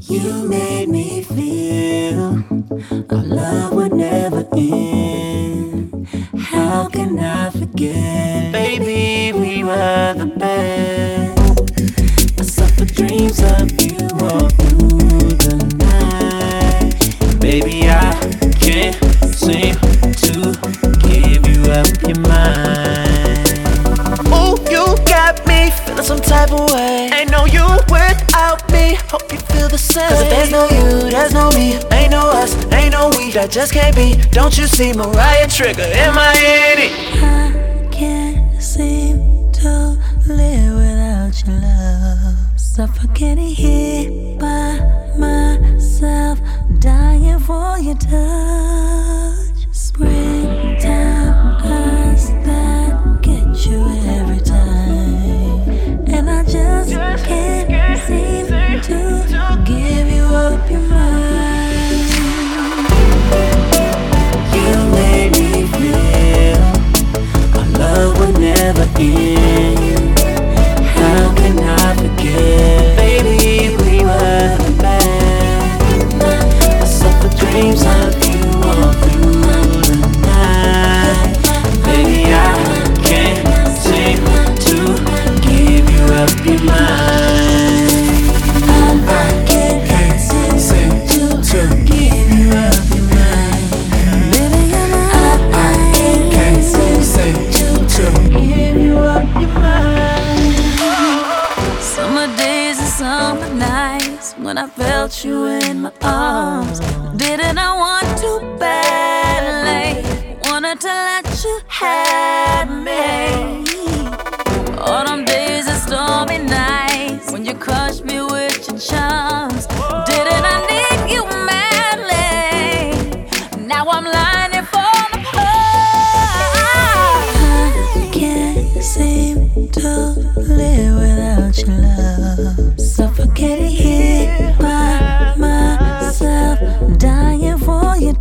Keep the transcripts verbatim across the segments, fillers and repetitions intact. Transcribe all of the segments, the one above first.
You made me feel our love would never end. How can I forget? Baby, we were the best. I suffer dreams of you all through the night. Baby, I can't seem to give you up your mind. Ooh, you got me feeling some type of way. Ain't no you without me. Hope you feel the same. Cause if there's no you, there's no me. Ain't no us, ain't no we. That just can't be. Don't you see Mariah Trigger in my head? I can't seem to live without your love. Suffocating here by myself, dying for your touch. Springtime eyes that get you every time, and I just can't seem to give you up your mind. You made me feel our love would never end. How can I forget? Baby, we were the best. I suffer dreams of you all through the night. Baby, I can't seem to give you up your mind. I can't seem to give you up your mind. Baby, you're my I can't seem to give you up your mind. summer days and summer nights when I felt you in my arms. Didn't I want to badly? Wanted to let you have me. Autumn days and stormy nights when you crushed me with your charms. Didn't I need you madly? Now I'm lying here falling apart. I can't seem to live without your love. Suffocating here by myself, dying for your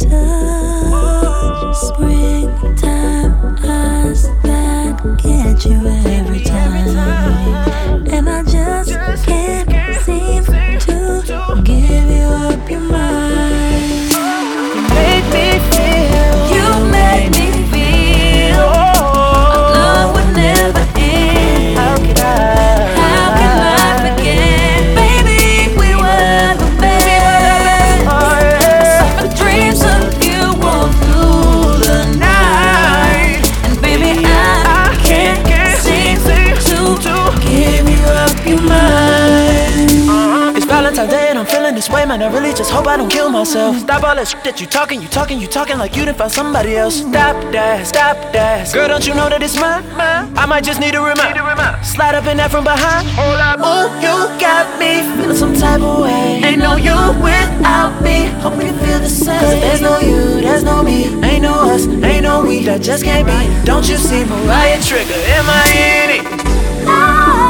touch. Springtime eyes that get you every time, and I just can't seem to give you up your mind. You made me feel. You made me feel our love would never end. How could I? How can I forget? Baby, we were the best. I suffer dreams of you all through the night, and baby, I can't seem to give you up your mind. It's Valentine's Day and I'm feeling this way, man. I really just hope I don't kill myself. Stop all that shit that you talking, you talking, you talking like you done found somebody else. Stop that, stop that. Girl, don't you know that it's mine? I might just need a reminder. Slide up in that from behind. Ooh, you got me feeling some type of way. Ain't no you without me. Hope we can feel the same. Cause if there's no you, there's no me. Ain't no us, ain't no we. That just can't be. Don't you see Mariah Trigger in my head?